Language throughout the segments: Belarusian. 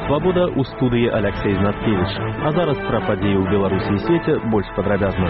Свабода ў студыі Алексей Знаткевич. А зараз пра падзеі ў Беларусі і свеце больш падрабязна.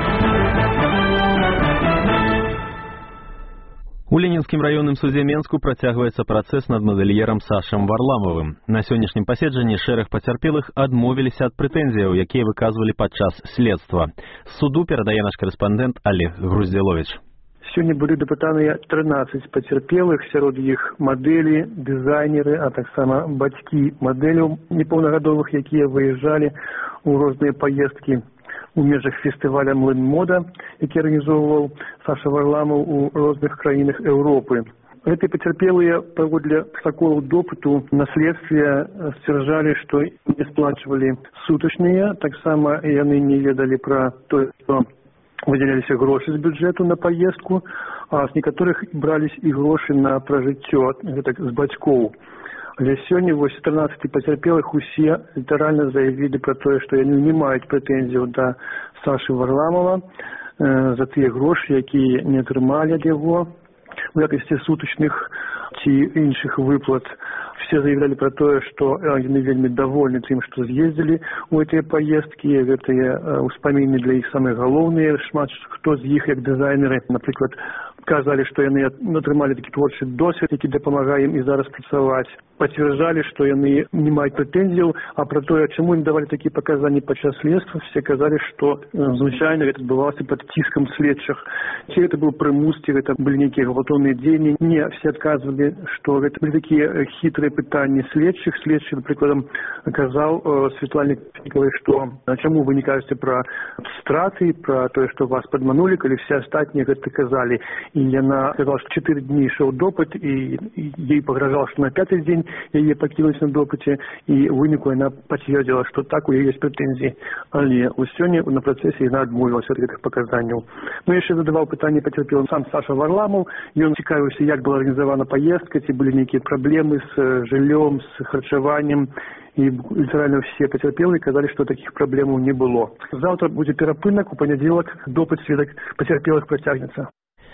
У Ленінскім раённым судзе Менску працягваецца працэс над мадэльерам Сашам Варламовым. На сённяшнім паседжанні шэраг пацярпелых адмовіліся ад прэтэнзіяў, якія выказвалі падчас следства. З суду перадае наш карэспандэнт Олег Груздзіловіч. Сёння былі дапытаныя 13 пацярпелых, сярод іх мадэлі, дызайнеры, а таксама бацькі мадэляў непаўнагадовых, якія выязджалі ў розныя паездкі у межах фестываля «Млын-мода», які арганізоўваў Саша Варламов у розных краінах Еўропы. Гэтыя пацярпелыя паводле протаколаў допыту на следстве сцвярджалі, што не сплачвалі сутачныя, таксама яны не ведалі пра тое, што выдзяляліся грошы з бюджэту на паездку, а з некаторых брались і грошы на пражыццё, гэта з бацькоў. Але сёння 13 пацярпелых усе літаральна заявілі пра тое, што яны не маюць прэтэнзіяў да Сашы Варламова за тыя грошы, якія не атрымалі ад яго у якасці сутачных ці іншых выплат. Все заявлялі пра тое, што яны вельмі давольны тым, што з'ездзілі ў гэтыя паездкі, гэтыя ўспаміны для іх самыя галоўныя. Шмат хто з іх, як дызайнеры, напрыклад, казалі, што яны атрымалі такі творчы досвед, які дапамагае ім і зараз працаваць. Пацвярджалі, што яны не маюць прэтэнзіяў, а пра тое, чаму ім давалі такія паказанні падчас следства, все казалі, што звычайна гэта адбывалася пад ціскам следчых. Ці гэта быў прымус, ці гэта былі нейкія гвалтоўныя дзеянні. Не, все адказвалі, што гэта былі такія хітрыя пытанні следчых. Следчы, напрыклад, казаў Светлане Капітніковай, што чаму вы не кажаце пра страты, пра тое, што вас падманулі, калі все астатнія гэта казалі. І яна сказала, што 4 дні ішоў допыт, і ей пагражала, што на 5-й дзень яе пакінуць на допыце, і ў выніку яна пацвердзіла, што так у яе ёсць прэтэнзіі. Але сёння на працэсе яна адмовілася ад гэтых паказанняў. Мы яшчэ задаваў пытанне пацярпелым сам Саша Варламов. Ён цікавіўся, як была арганізавана паездка, ці былі нейкія праблемы з жыллём, з харчаваннем. І літаральна ўсе пацярпелыя казалі, што такіх праблемаў не было. Заўтра будзе перапынак, у панядзелак допыт сведак пацярпелых працягнецца.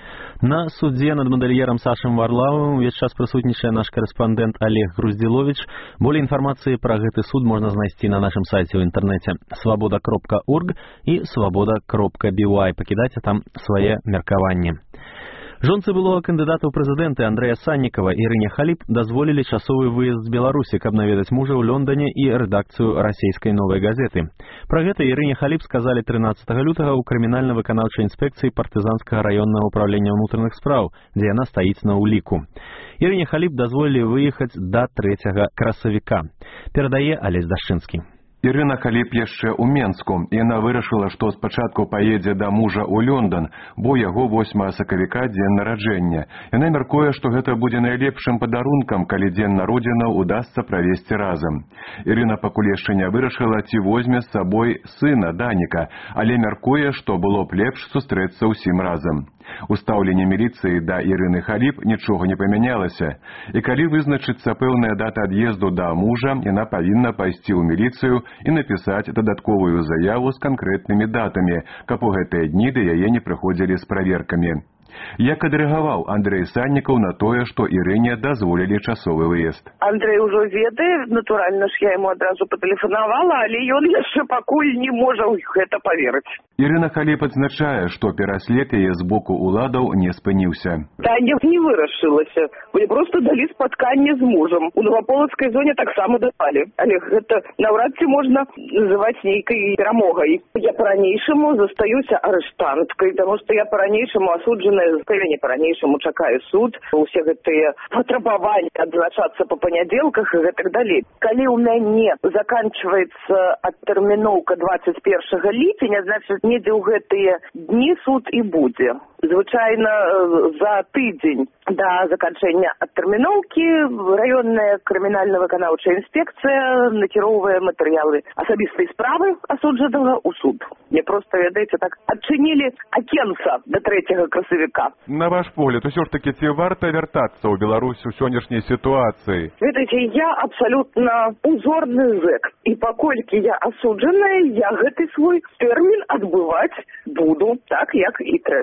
На судзе над мадэльерам Сашам Варламовым увесь час прысутнічае наш карэспандэнт Олег Груздзіловіч. Болей інфармацыі пра гэты суд можна знайсці на нашым сайце ў інтэрнэце свабода.орг і свабода.by. Пакідайце там свае меркаванні. Жонцы былога кандыдата ў прэзідэнты Андрэя Саннікава і Ірыне Халіп дазволілі часовы выезд з Беларусі, каб наведаць мужа ў Лондоне і рэдакцыю расійскай новай газеты. Пра гэта Ірыне Халіп сказалі 13 лютага ў крымінальна-выканаўчай інспекцыі партызанскага раённага ўправлення ўнутраных спраў, дзе яна стаіць на ўліку. Ірыне Халіп дазволілі выехаць да 3 красавіка. Перадае Алесь Дашчынскі. Ірына Халіп яшчэ ў Менску. Яна вырашыла, што спачатку паедзе да мужа ў Лондон, бо яго 8 сакавіка дзень нараджэння. Яна мяркуе, што гэта будзе найлепшым падарункам, калі дзень народзінаў удасца правесці разам. Ірына пакуль яшчэ не вырашыла, ці возьме з сабой сына Даніка, але мяркуе, што было б лепш сустрэцца ўсім разам. У стаўленні міліцыі да Ірыны Халіп нічога не памянялася. І калі вызначыцца пэўная дата ад'езду да мужа, яна павінна пайсці ў міліцыю і напісаць дадатковую заяву з канкрэтнымі датамі, каб у гэтыя дні да яе не прыходзілі з праверкамі. Як адрэагаваў Андрэй Саннікаў на тое, што Ірыне дазволілі часовы выезд? Андрэй ужо ведае, натуральна ж я яму адразу патэлефанавала, але ён яшчэ пакуль не можа ў гэта паверыць. Ірына Халіп адзначае, што пераслед яе з боку ўладаў не спыніўся. Таня не вырашылася. Мне проста далі спатканне з мужам. У Новаполацкай зоне таксама давалі. Але гэта наўрад ці можна называць нейкай перамогай. Я па-ранейшаму застаюся арыштанткай, таму што я па-ранейшаму асуджаная, я не па-ранейшаму чакаю суд, усе гэтыя патрабаванні адзначацца па панядзелках і гэтак далей. Калі ў мяне заканчваецца адтэрміноўка 21 ліпеня, значыць, недзе ў гэтыя дні суд і будзе. Звычайна за тыдзень да заканчэння адтэрміноўкі раённая крымінальна-выканаўчая інспекцыя накіроўвае матэрыялы асабістай справы асуджанага ў суд. Мне проста, ведаеце, так адчынілі акенца да 3 красавіка. На ваш погляд, усё ж такі, ці варта вяртацца ў Беларусь у сённяшняй сітуацыі? Ведаеце, я абсалютна узорны зэк. І паколькі я асуджаная, я гэты свой тэрмін адбываць буду так, як і трэба. Я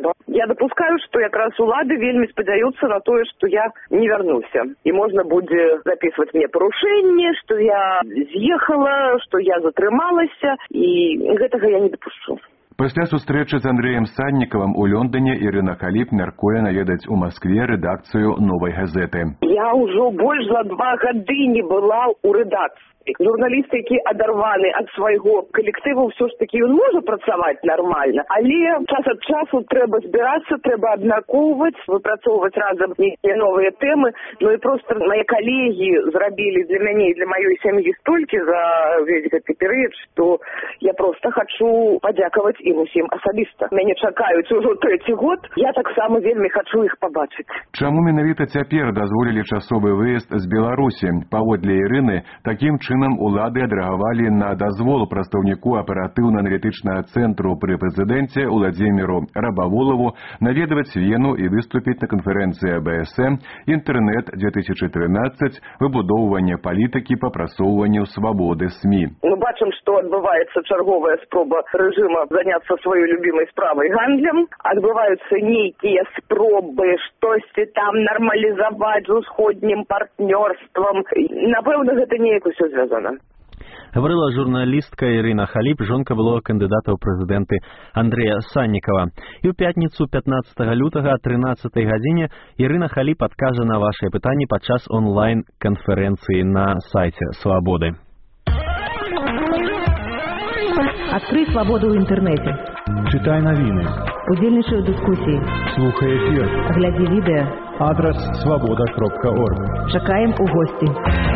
дапускаю, што якраз улады вельмі спадзяюцца на тое, што я не вярнуся. І можна будзе записваць мне парушэнне, што я з'ехала, што я затрымалася, і гэтага я не дапушчу. Пасля сустрэчы з Андрэем Саннікавым у Лондоне Ірына Халіп мяркуе наведаць у Маскве рэдакцыю «Новай газеты». Я ўжо больш за 2 гады не была ў рэдакцыі. Журналісты, які адарваны ад свайго калектыву, ўсё ж такі ён можа працаваць нармальна, але час ад часу трэба збірацца, трэба абмяркоўваць, выпрацоўваць разам нейкія новыя тэмы. Ну і проста мае калегі зрабілі для мяне і для маёй сям'і столькі за весь гэты перыяд, што я проста хачу падзякаваць ім усім асабіста. Мяне чакаюць ужо 3-й год, я таксама вельмі хачу іх пабачыць. Чаму менавіта цяпер дазволілі часовы выезд з Беларусі? Паводле Ірыны, такім чынам улады адрэагавалі на дазвол прадстаўніку аператыўна-аналітычнага цэнтру пры прэзідэнце Уладзіміру Рабаволаву наведваць Вену і выступіць на канферэнцыі АБСМ «Інтэрнэт-2013. Выбудоўванне палітыкі па прасоўванню свабоды СМІ». Мы бачым, што адбываецца чарговая спроба рэжыма заняцца сваёй любімай справай гандлем. Адбываюцца нейкія спробы штосьці там нармалізаваць з усходнім партнёрствам. Напэўна, гэта неяк усё звязана. Говорила журналістка Ірына Халіп, жонка былога кандыдата ў прэзідэнты Андрэя Саннікава. І ў пятніцу 15 лютага о 13 гадзіне Ірына Халіп адкажа на вашыя пытанні падчас онлайн-канферэнцыі на сайце «Свабоды». Открыть свободу в интернете. Читай новины. Удзельнічай у дыскусіі. Слухай эфир. Глядзі відэа. Адрес svoboda.org. Чакаем у госці.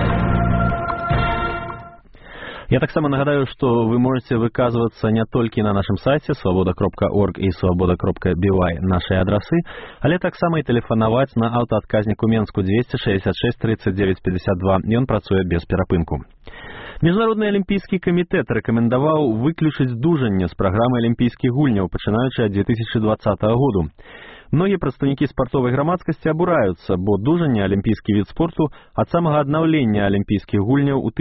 Я таксама нагадаю, што вы можете выказвацца не толькі на нашым сайце svoboda.org і svoboda.by нашыя адрасы, але таксама і тэлефанаваць на аўтаадказнік у Менску 266 39 52. Ён працуе без перапынку. Міжнародны алімпійскі камітэт рэкамендаваў выключыць дужанне з праграмы алімпійскіх гульняў, пачынаючы ад 2020 году. Многія прадстаўнікі спартовай грамадскасці абураюцца, бо дужанне алімпійскі від спорту ад самага аднаўлення алімпійскіх гульняў у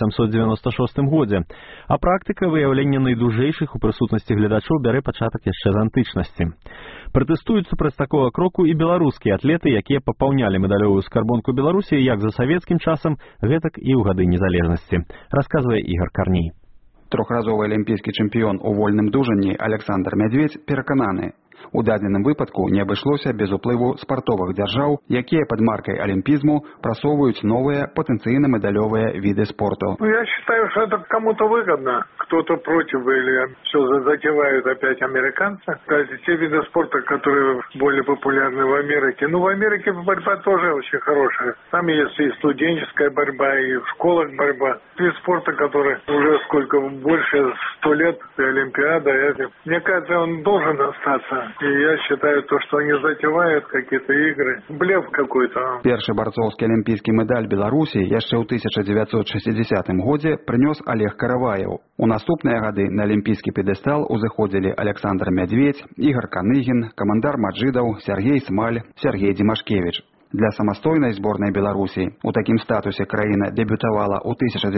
1896 годзе, а практыка выяўлення найдужэйшых у прысутнасці гледачоў бярэ пачатак яшчэ з антычнасці. Пратэстуюць супраць такога кроку і беларускія атлеты, якія папаўнялі медалёвую скарбонку Беларусі як за савецкім часам, гэтак і ў гады незалежнасці, расказвае Ігор Карней. Трохразовы алімпійскі чэмпіён у вольным дужанні Александр Мядзведзь перакананы. У дадзеным выпадку не абышлося без уплыву спартовых дзяржаў, якія пад маркай алімпізму прасоўваюць новыя патэнцыйна медалёвыя виды спорту. Я считаю, что это кому-то выгодно. Кто-то против или все затевают опять американцы. Кстати, те виды спорта, которые более популярны в Америке. Ну, в Америке борьба тоже очень хорошая. Там есть и студенческая борьба, и в школах борьба. Вид спорта, который уже сколько больше 100 лет, и Олимпиада. Мне кажется, он должен остаться. И я считаю, то, что они затевают какие-то игры, блеф какой-то. Першы барцоўскі алімпійскі медаль Беларусі яшчэ ў 1960 годзе прынёс Олег Караваеў. У наступныя гады на алімпійскі п'едэстал узыходзілі Александр Мядзведзь, Ігор Каныгін, камандар Маджидаў, Сергей Смаль, Сергей Дзімашкевіч. Для самастойнай зборнай Беларусі у такім статусе краіна дэбютавала ў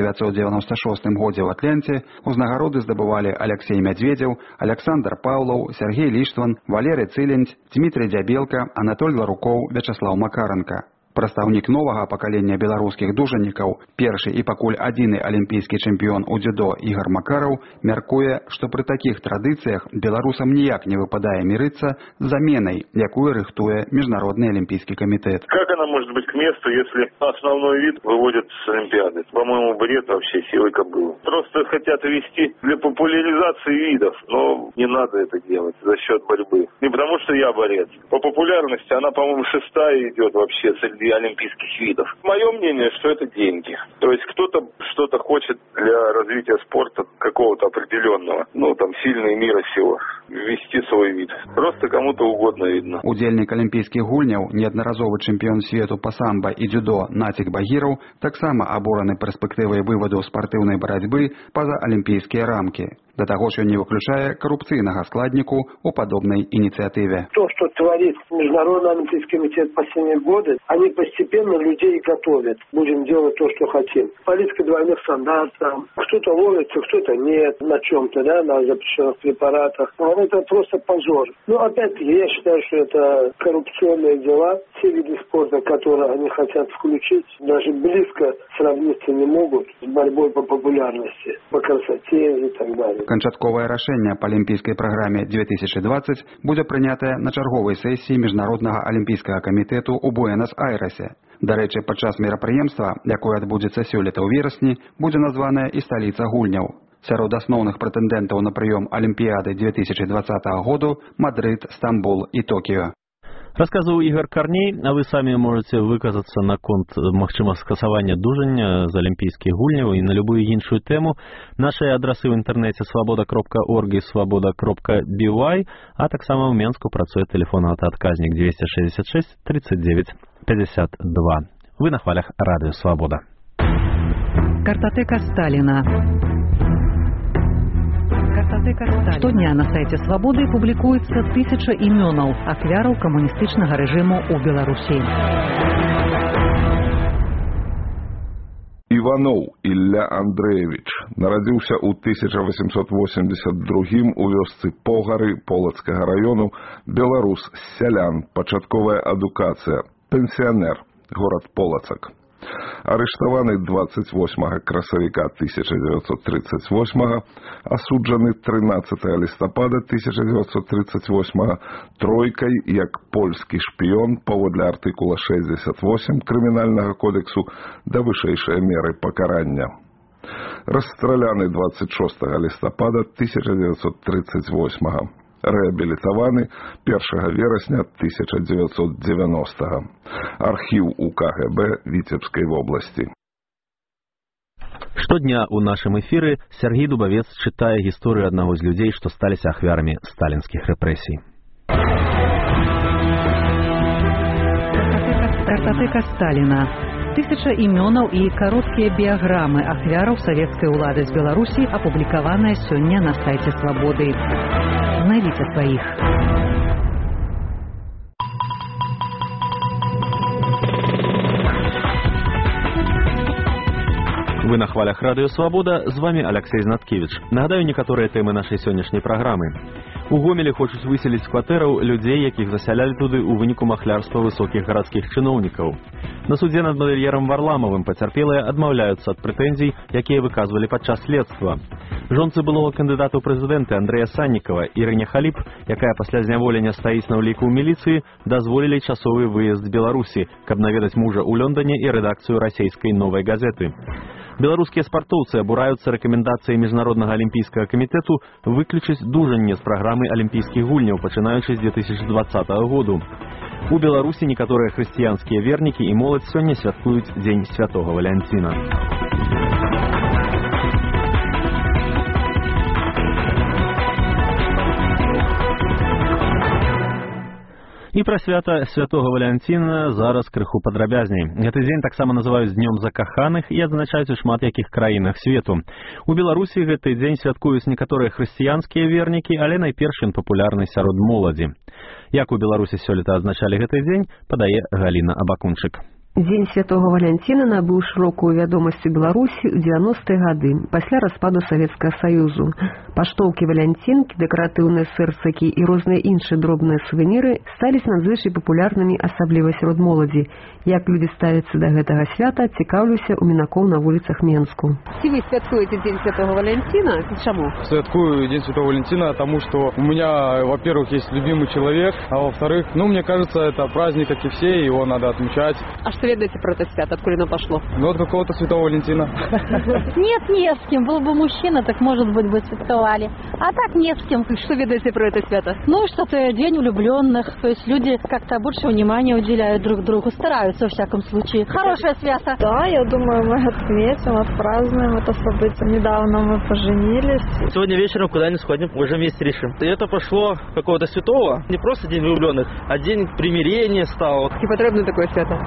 1996 годзе ў Атленце. Узнагароды здабывалі Алексей Мядзведзеў, Александр Паўлаў, Сергей Ліштван, Валерый Цылендзь, Дмітрий Дзябелка, Анатоль Ларукоў, Вячаслаў Макаренко. Прадстаўнік новага пакалення беларускіх дужанікаў, першы і пакуль адзіны алімпійскі чэмпіён у дзюдо Ігор Макараў, мяркуе, што пры такіх традыцыях беларусам ніяк не выпадае мірыцца з заменай, якую рыхтуе Міжнародны алімпійскі камітэт. Как она может быть к месту, если основной вид выводят с Олимпиады? По-моему, бред вообще силой кобылы. Просто хотят вести для популяризации видов, но не надо это делать за счет борьбы. Не потому что я борец. По популярности она, по-моему, 6-я идет вообще среди олимпийских видов. Мое мнение, что это деньги. То есть кто-то что-то хочет для развития спорта какого-то определенного. Ну, там, сильные мира сего. Ввести свой вид. Просто кому-то угодно видно. Удзельнік алімпійскіх гульняў, неаднаразовы чэмпіён свету па самба і дзюдо Націк Багіраў, таксама абураны перспектывай вываду спартыўнай барацьбы па-за алімпійскія рамкі. Да таго ж ён не выключае карупцыйнага складніку у падобнай ініцыятыве. То, что творит Международный олимпийский комитет последние годы, они постепенно людей готовят. Будем делать то, что хотим. Политика двойных стандартов. Кто-то ловится, кто-то нет на чем-то, да, на запрещенных препаратах. Но это просто позор. Но опять-таки я считаю, что это коррупционные дела. Все виды спорта, которые они хотят включить, даже близко сравниться не могут с борьбой по популярности, по красоте и так далее. Канчатковае рашэнне па алімпійскай праграме 2020 будзе прынятае на чарговай сесіі Міжнароднага алімпійскага камітэту ў Буэнас-Айрэсе. Дарэчы, падчас мерапрыемства, якое адбудзецца сёлета ў верасні, будзе названая і сталіца гульняў. Сярод асноўных прэтэндэнтаў на прыём Алімпіяды 2020 году Мадрид, Стамбул і Токіо. Расказваў Ігор Карней, а вы самі можете выказацца наконт магчыма скасавання дужання з алімпійскіх гульняў і на любую іншую тэму. Нашыя адрасы ў інтэрнэце свабода.орг і свабода.by, а таксама ў Менску працуе тэлефонны адказнік 266 39 52. Вы на хвалях радыё Свабода. Картотека Сталина. Штодня на сайте «Свободы» публикуется 1000 именов ахвяраў камуністычнага рэжыму ў Беларусі. Иванов Ілля Андреевич нарадзіўся ў 1882 у вёсцы Погары Полацкага району, беларус, сялян, пачатковая адукацыя, пенсіянер, горад Полацак. Арыштаваны 28 красавіка 1938, асуджаны 13 лістапада 1938 тройкай як польскі шпіён паводле артыкула 68 крымінальнага кодексу да вышэйшай меры пакарання. Расстраляны 26 лістапада 1938. Рэабілітаваны 1 верасня 1990. Архіў у КГБ Віцебскай вобласці. Штодня ў нашым эфіры Сергей Дубавец чытае гісторыю аднаго з людзей, што сталіся ахвярамі сталінскіх рэпрэсій. Картотека Сталина. 1000 именов и короткие биограммы ахвяраў савецкай улады з Беларусі апублікаваныя сёння на сайте «Свободы». Знайдзіце сваіх. Вы на хвалях радыё Свабода, з вами Алексей Знаткевич. Нагадаю некаторыя тэмы нашай сённяшняй праграмы. У Гомелі хочуць выселіць кватэраў людзей, якіх засялялі туды ў выніку махлярства высокіх гарадскіх чыноўнікаў. На судзе над мадэльерам Варламавым пацярпелыя адмаўляюцца ад прэтэнзій, якія выказвалі падчас следства. Жонцы былога кандыдата ў прэзідэнты Андрэя Саннікава Ірыне Халіп, якая пасля зняволення стаіць на ўліку ў міліцыі, дазволілі часовы выезд з Беларусі, каб наведаць мужа ў Лёндане і рэдакцыю расійскай «Новай газеты». Беларускія спартоўцы абураюцца рэкамендацыяй Міжнароднага алімпійскага камітэту выключыць дужанне з праграмы алімпійскіх гульняў, пачынаючы з 2020 году. У Беларусі некаторыя хрысціянскія вернікі і моладзь сёння святкуюць дзень святога Валянціна. І пра свята святога Валянціна зараз крыху падрабязней. Гэты дзень таксама называюць днём закаханых і адзначаюць у шмат якіх краінах свету. У Беларусі гэты дзень святкуюць некаторыя хрысціянскія вернікі, але найперш ён папулярны сярод моладзі. Як у Беларусі сёлета адзначалі гэты дзень, падае Галіна Абакунчык. Дзень святого Валянціна набыў шырокую вядомасць у Беларусі ў 90-е гады, пасля распаду Савецкага Саюзу. Паштоўкі, валянцінкі, дэкаратыўныя сэрцакі і розныя іншыя дробныя сувеніры сталі надзвычай папулярнымі, асабліва сярод моладзі. Як людзі ставяцца да гэтага свята, цікаўлюся у мінакоў на вуліцах Менску. Ці вы святкуеце Дзень святого Валянціна? Чаму? Святкую День святого Валентина, потому что у меня, во-первых, есть любимый человек, а во-вторых, мне кажется, это праздник, как и все, его надо отмечать. А что ведаете про это свято? Откуда оно пошло? Ну, от какого-то святого Валентина. Нет, не с кем. Был бы мужчина, так, может быть, бы святковали. А так не с кем. Что ведаете про это свято? Ну, что-то день влюбленных. То есть люди как-то больше внимания уделяют друг другу. Стараются, во всяком случае. Хорошее свято. Да, я думаю, мы отметим, отпразднуем это событие. Недавно мы поженились. Сегодня вечером куда-нибудь сходим, уже вместе решим. И это пошло какого-то святого. Не просто день влюбленных, а день примирения стал. И потребно такое свято? Конечно,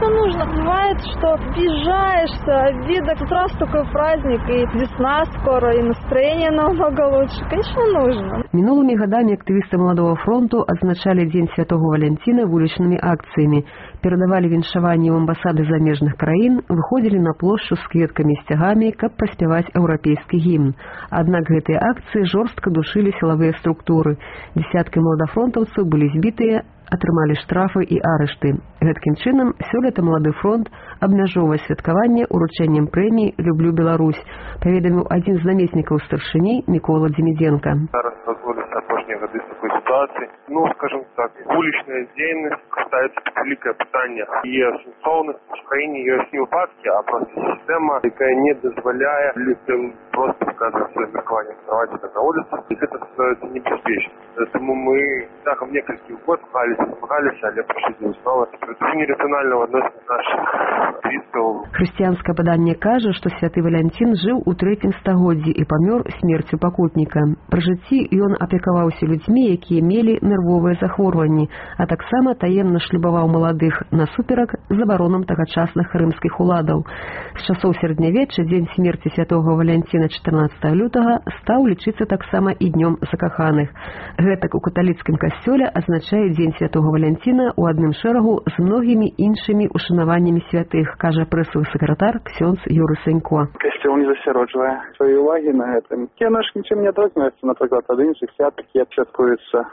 Конечно, нужно. Бывает, что въезжаешься, обида, тут раз такой праздник, и весна скоро, и настроение намного лучше. Конечно, нужно. Минулыми годами активисты Молодого фронту отзначали День Святого Валентина вулічнымі акцыямі, перадавали віншаванні ў амбасады замежных краін, выходзілі на плошчу з кветкамі і сцягамі, каб праспяваць еўрапейскі гімн. Аднак гэтыя акцыі жорстка душылі сілавыя структуры. Десяткі маладафронтаўцаў былі збітыя, атрымалі штрафы і арышты. Гэткім чынам, сёлета Малады фронт абмяжоўвае святкаванне уручэннем прэміі «Люблю Беларусь», паведаміў адзін з намеснікаў старшыні Мікола Дзімідзенка. Зараз дазволіць апошнія гады з такой сітуацыі. Скажем так, вулічная дзейнасць ставіцца під великае пытанне. Є сэнсоўнасць, в краіне ёсць не выпадкі, а просто сістэма, якая не дазваляе людям просто показывать свое меркаванне, вставаць на улице, и это становится небяспечным. Поэтому мы цягам некалькіх год змагаліся, але прыйшлі снова. Это нерационально в адносінах наших блізкаў. Хрысціянскае паданне кажа, што святы Валянцін жыў у 3 стагоддзі і памёр смерцю пакутніка. Пры жыцці ён апекаваўся людзьмі, якія мелі нервовыя захворванні, а таксама таемна шлюбаваў маладых насуперак забаронам тагачасных рымскіх уладаў. З часоў сярэднявечча дзень смерці святого Валянціна 14 лютага стаў лічыцца таксама і днём закаханых. Гэтак у каталіцкім касцёле азначае дзень святого Валянціна ў адным шэрагу з многімі іншымі ушанаваннямі святых, кажа прэсавы сакратар ксёндз Юры Санько. Касцёл не засяроджвае свае увагі на гэтым. Яно ж нічым не адрозніваецца, напрыклад, ад іншых свят, якія святкуюцца.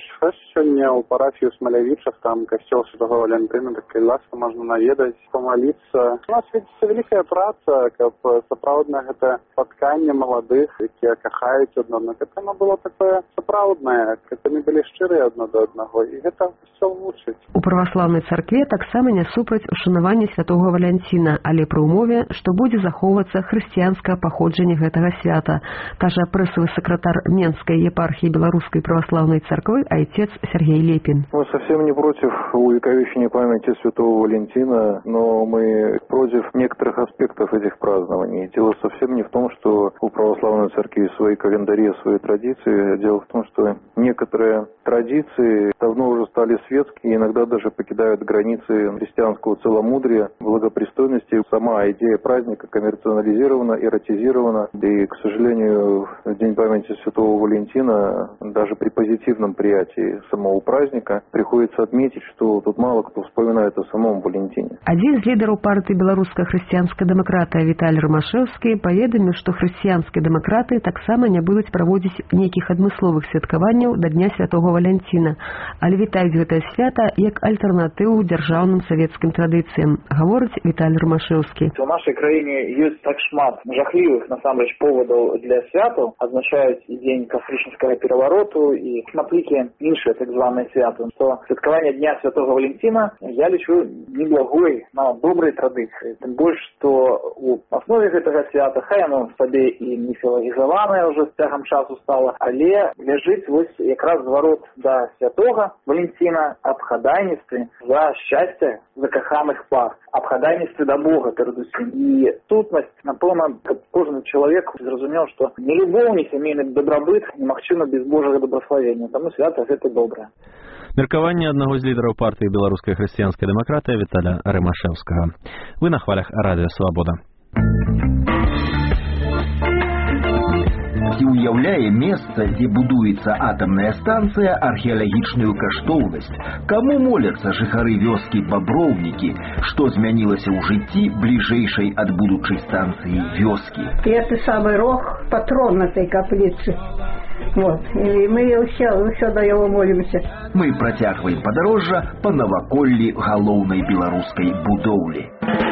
Сёння ў парафію Смалявічах, там касцёл святого Валентина, такая ласка, можна наведаць, помолиться. У нас ведецца великая праца, каб сапраўдна гэта спатканне маладых, якія кахаюць адно аднаго. Гэта оно было такое сапраўднае, каб яны былі шчырыя адно да аднаго, і гэта ўсё вучыць. У праваслаўнай царкве таксама не супраць ушанавання святого Валянціна, але пры ўмове, што будзе захоўвацца хрысціянскае паходжанне гэтага свята, кажа прэсавы сакратар Менскай епархіі Беларускай праваслаўнай царквы отец Сергей Лепин. Мы совсем не против увековечения памяти святого Валентина, но мы против некоторых аспектов этих празднований. Дело совсем не в том, что у православной церкви свои календари, свои традиции. Дело в том, что некоторые традиции давно уже стали светские, иногда даже покидают границы христианского целомудрия, благопристойности. Сама идея праздника коммерциализирована, эротизирована. И, к сожалению, в День памяти святого Валентина даже при позитивном приятии самого праздника приходится отметить, что тут мало кто вспоминает о самом Валентине. Один из лидеров партии белорусская христианская демократа Виталий Ромашевский поведомил, что христианские демократы таксама не будут проводить неких адмысловых святкаванняў до Дня Святого Валентина, але вітаюць гэтае свята як альтернативу державным советским традициям, говорит Виталий Ромашевский. У нашей краине есть так шмат жахливых, насамрэч, поводов для святаў, означают и день кастрычніцкага перевороту, и шматлікія іншыя так званыя святы. Что святкаванне Дня Святого Валентина я лічу неблагой, но доброй традицией. Тем больше, что у основе гэтага свята, хай оно в сабе и міфалагізаванае уже с цягам часу стало, але ляжыць вось якраз зварот да Святого Валентина аб хадайніцтве за счастье закаханых пар, аб хадайніцтве да Бога перадусім. І сутнасць, напэўна, каб кожны чалавек зразумеў, што ні любоў, ні сямейны дабрабыт немагчыма без Божага добраславення. Таму свята гэта добрае. Меркаванне аднаго з лідараў партыі беларускай хрысціянскай дэмакратыі Віталя Рымашэўскага. Вы на хвалях радыё Свабода. Ці ўяўляе месца, дзе будуецца атамная станцыя, археалагічную каштоўнасць? Каму моляцца жыхары вёскі Баброўнікі? Што змянілася ў жыцці бліжэйшай ад будучай станцыі вёскі? Это самый рог, патрон этой каплицы. Вот. И мы ўсё да яго молімся. Мы працягваем падарожжа па наваколлі галоўнай беларускай будоўлі.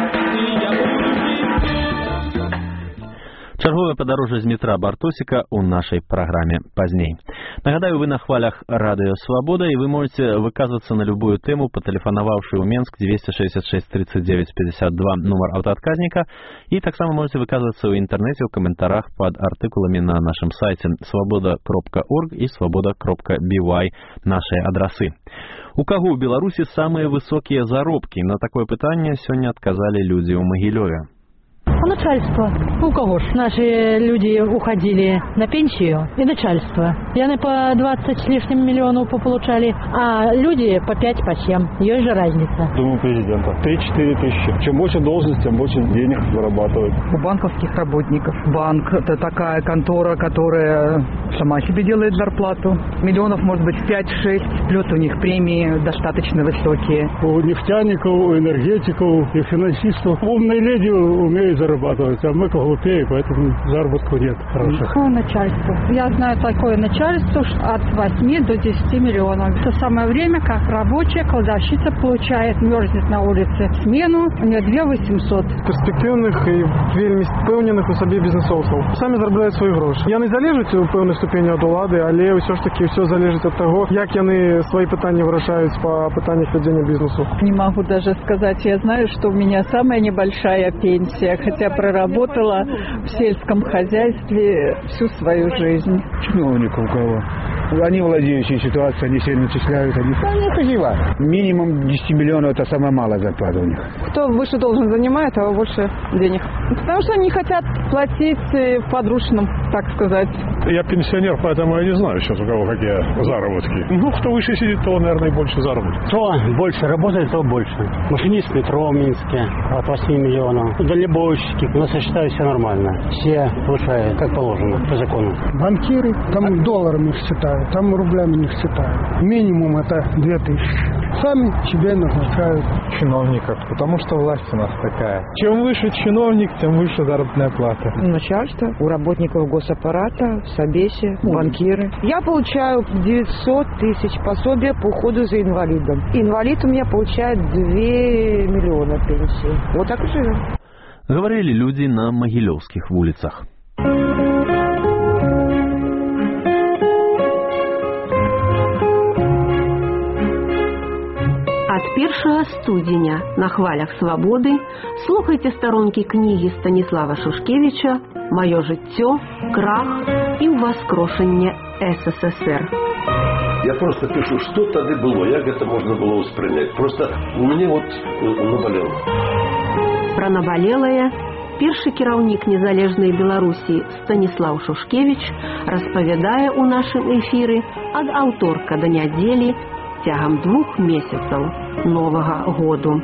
Чарговае падарожжа з метра Бартосіка ў нашай праграме пазней. Нагадаю, вы на хвалях радыё Свабода, і вы можете выказвацца на любую тэму, патэлефанаваўшы ў Менск 266 39 52 нумар аўтаадказніка, і таксама можете выказвацца ў інтэрнэце ў каментарах пад артыкуламі на нашым сайце свабода.орг і свабода.by нашыя адрасы. У каго ў Беларусі самыя высокія заробкі? На такое пытанне сёння адказалі людзі ў Магілёве. У начальства. У кого ж? Наши люди уходили на пенсию и начальство. Яны по 20 с лишним миллионов получали, а люди по 5, по 7. Есть же разница. Думаю, президента. 3-4 тысячи. Чем больше должность, тем больше денег зарабатывает. У банковских работников. Банк – это такая контора, которая сама себе делает зарплату. Миллионов, может быть, 5-6. Плюс у них премии достаточно высокие. У нефтяников, у энергетиков и финансистов умные люди умеют зарабатывать, а мы глупее, поэтому заработку нет хороших. Начальство. Я знаю такое начальство, что от 8 до 10 миллионов. В то самое время, как рабочая кладовщица получает, мерзнет на улице смену, у нее 2 800. Перспективних і вельми впевнених у собі бізнесовців. Самі заробляють свої гроші. Я не залежить у певній ступені від влади, але все ж таки все залежить від того, як вони свої питання вирішають по питаннях ведення бізнесу. Не могу даже сказать. Я знаю, что у меня самая небольшая пенсия, хотя проработала в сельском хозяйстве всю свою жизнь. Чиновников у кого? Они владеющие ситуацией, они все начисляют. Они красиво. Минимум 10 миллионов – это самая малая зарплата у них. Кто выше должен занимает, а больше денег. Потому что они хотят платить в подручном, так сказать. Я пенсионер, поэтому я не знаю сейчас, у кого какие заработки. Ну, кто выше сидит, то, наверное, больше заработает. Кто больше работает, то больше. Машинист метро в Минске от 8 миллионов. Дальнобойщики. У нас, я считаю, все нормально. Все получают, как положено, по закону. Банкиры, там долларами их считают, там рублями не считают. Минимум это 2000. Сами себе назначают. Чиновников, потому что власть у нас такая. Чем выше чиновник, тем выше заработная плата. Начальство, у работников госаппарата, в Собесе, банкиры. Я получаю 900 тысяч пособия по уходу за инвалидом. Инвалид у меня получает 2 миллиона пенсии. Вот так и живем. Говорили люди на Могилевских улицах. Ад 1 студзеня на хвалях свабоды слухайте старонкі кнігі Станіслава Шушкевіча «Маё жыццё, крах і ўваскрошэнне СССР». Я просто пишу, что тогда было, как это можно было воспринять. Просто мне вот наболело. Про наболелае першы кіраўнік незалежнай Беларусі Станіслав Шушкевіч распавядае ў нашым эфіры ад аўторка да нядзелі цягам 2 месяцаў новага году.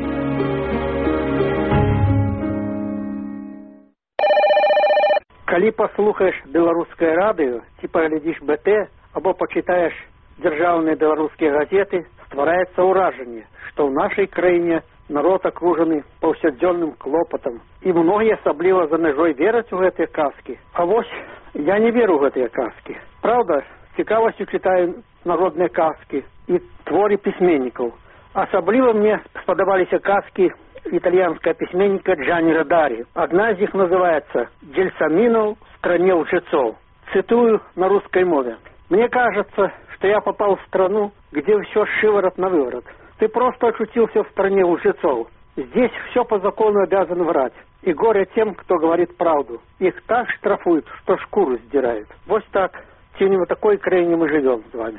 Калі паслухаеш беларускае радыё, ці паглядзіш БТ, або пачытаеш дзяржаўныя беларускія газеты, ствараецца ўражанне, што ў нашай краіне народ акружаны паўсядзённым клопатам. І многія, асабліва за мяжой, вераць у гэтыя казкі. А вось я не веру ў гэтыя казкі. Праўда, з цікавасцю чытаю народныя казкі і творы пісьменнікаў. Асабліва мне спадабаліся казкі итальянского письменника Джанни Родари. Одна из них называется «Джельсамино в стране лжецов». Цитую на русской мове. «Мне кажется, что я попал в страну, где все шиворот на выворот. Ты просто очутился в стране лжецов. Здесь все по закону обязан врать. И горе тем, кто говорит правду. Их так штрафуют, что шкуру сдирают». Вот так. Тем в такой краине мы живем с вами.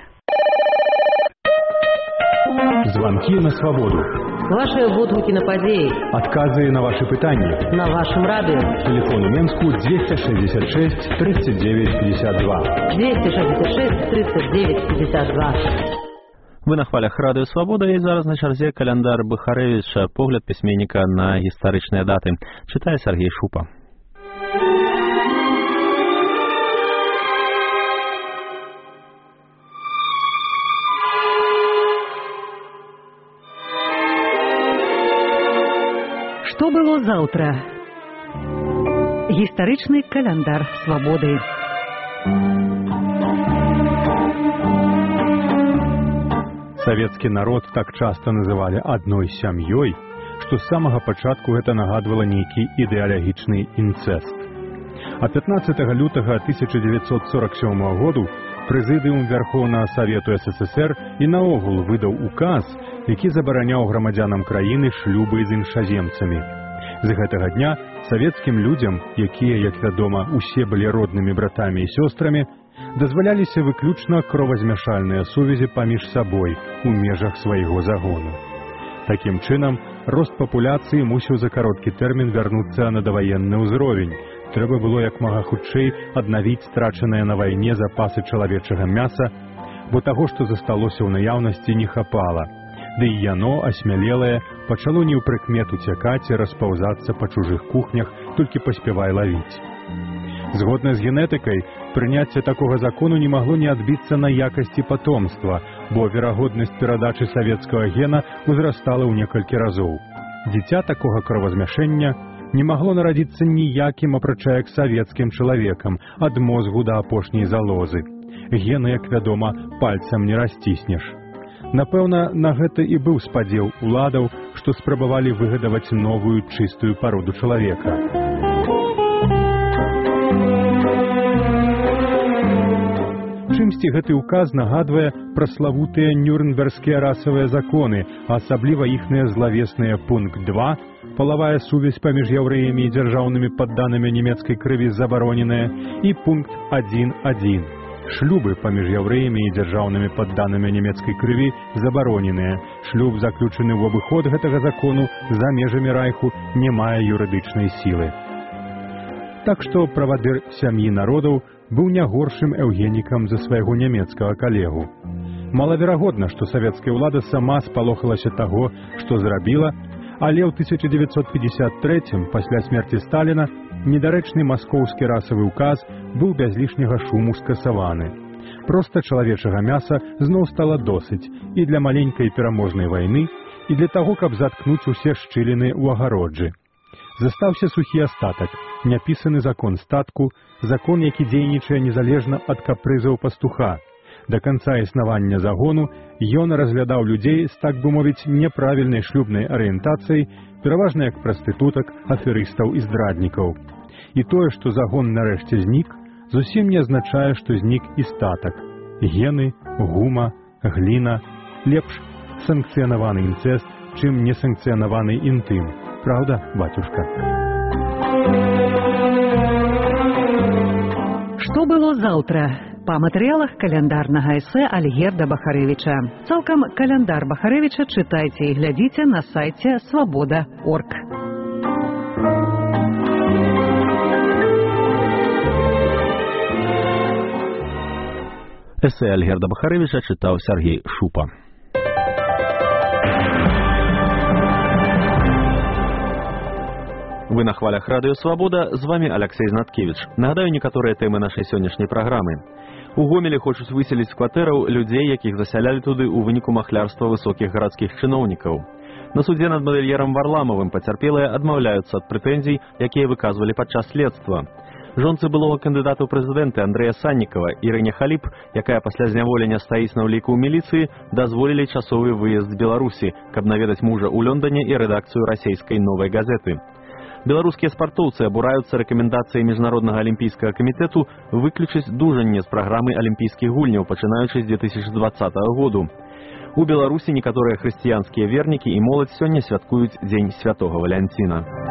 Звонки на свободу. Ваши водгуки на подеи. Отказы на ваши питания. На вашем радио. Телефон у Менску 266 39 52. 266 39 52. Вы на хвалях радыё Свабода, і зараз на чарзе каляндар Быхарэвіча, погляд пісьменніка на гістарычныя даты. Чытае Сергей Шупа. Што было заўтра? Гістарычны каляндар Свабоды. Савецкі народ так часта называлі адной сям'ёй, што з самага пачатку гэта нагадвала нейкі ідэалагічны інцэст. А 15 лютага 1947 году Прэзідыум Верхоўнага Савету СССР і наогул выдаў указ, які забараняў грамадзянам краіны шлюбы з іншаземцамі. З гэтага дня савецкім людзям, якія, як вядома, усе былі роднымі братамі і сёстрамі, дазваляліся выключна кровазмяшальныя сувязі паміж сабой у межах свайго загону. Такім чынам, рост папуляцыі мусіў за кароткі тэрмін вярнуцца на даваенны ўзровень. Трэба было як мага хутчэй аднавіць страчаныя на вайне запасы чалавечага мяса, бо таго, што засталося ў наяўнасці, не хапала. Ды і яно, асмялелае, пачало не ў прыкмет уцякаць і распаўзацца па чужых кухнях, толькі паспявай лавіць. Згодна з генетыкай, прыняцце такога закону не магло не адбіцца на якасці патомства, бо верагоднасць перадачы савецкага гена узрастала ў некалькі разоў. Дзіця такога кровазмяшэння не магло нарадзіцца ніякім, апрача як савецкім чалавекам, ад мозгу да апошняй залозы. Гены, як вядома, пальцам не расціснеш. Напэўна, на гэта і быў спадзеў уладаў, што спрабавалі выгадаваць новую чыстую пароду чалавека. Чымсьці гэты ўказ нагадвае пра славутыя нюрнбергскія расавыя законы, а асабліва іхныя злавесныя пункт 2, палавая сувязь паміж яўрэямі і дзяржаўнымі падданымі нямецкай крыві забароненая, і пункт 1.1. Шлюбы паміж яўрэямі і дзяржаўнымі падданымі нямецкай крыві забароненыя. Шлюб, заключаны ў абыход гэтага закону за межамі райху, не мае юрыдычнай сілы. Так што правадыр сям'і народаў быў не горшым эўгенікам за свайго нямецкага калегу. Малаверагодна, што савецкая ўлада сама спалохалася таго, што зрабіла, але ў 1953, пасля смерці Сталіна, недарэчны маскоўскі расавы ўказ быў без лішняга шуму скасаваны. Проста чалавечага мяса зноў стала досыць і для маленькай пераможнай вайны, і для таго, каб заткнуць усе шчыліны ў агароджы. Застаўся сухі астатак, няпісаны закон статку, закон, які дзейнічае незалежна ад капрызаў пастуха. Да канца існавання загону ён разглядаў людзей з, так бы мовіць, няправільнай шлюбнай арыентацыяй, пераважна як прастытутак, аферыстаў і здраднікаў. І тое, што загон нарэшце знік, зусім не азначае, што знік і статак. Гены, гума, гліна, лепш санкцыянаваны інцэст, чым несанкцыянаваны інтым. Правда, батюшка? Што было заўтра? Па матэрыялах каляндарнага эсэ Альгерда Бахарэвіча. Цалкам каляндар Бахарэвіча чытайце і глядзіце на сайце свабода.орг. Эсэ Альгерда Бахарэвіча чытаў Сергей Шупа. Вы на хвалях радыё «Свабода», з вами Алексей Знаткевич. Нагадаю некаторыя тэмы нашай сённяшняй праграмы. У Гомелі хочуць выселіць з кватэраў людзей, якіх засялялі туды ў выніку махлярства высокіх гарадскіх чыноўнікаў. На судзе над мадэльерам Варламавым пацярпелыя адмаўляюцца ад прэтэнзій, якія выказвалі падчас следства. Жонцы былога кандыдата ў прэзідэнты Андрэя Саннікава, Ірыне Халіп, якая пасля зняволення стаіць на ўліку ў міліцыі, дазволілі часовы выезд з Беларусі, каб наведаць мужа ў Лондане і рэдакцыю расійскай «Новай газеты». Беларускія спартоўцы абураюцца рэкамендацыяй Міжнароднага алімпійскага камітэту выключыць дужанне з праграмы алімпійскіх гульняў, пачынаючы з 2020 году. У Беларусі некаторыя хрысціянскія вернікі і моладзь сёння святкуюць Дзень Святога Валянціна.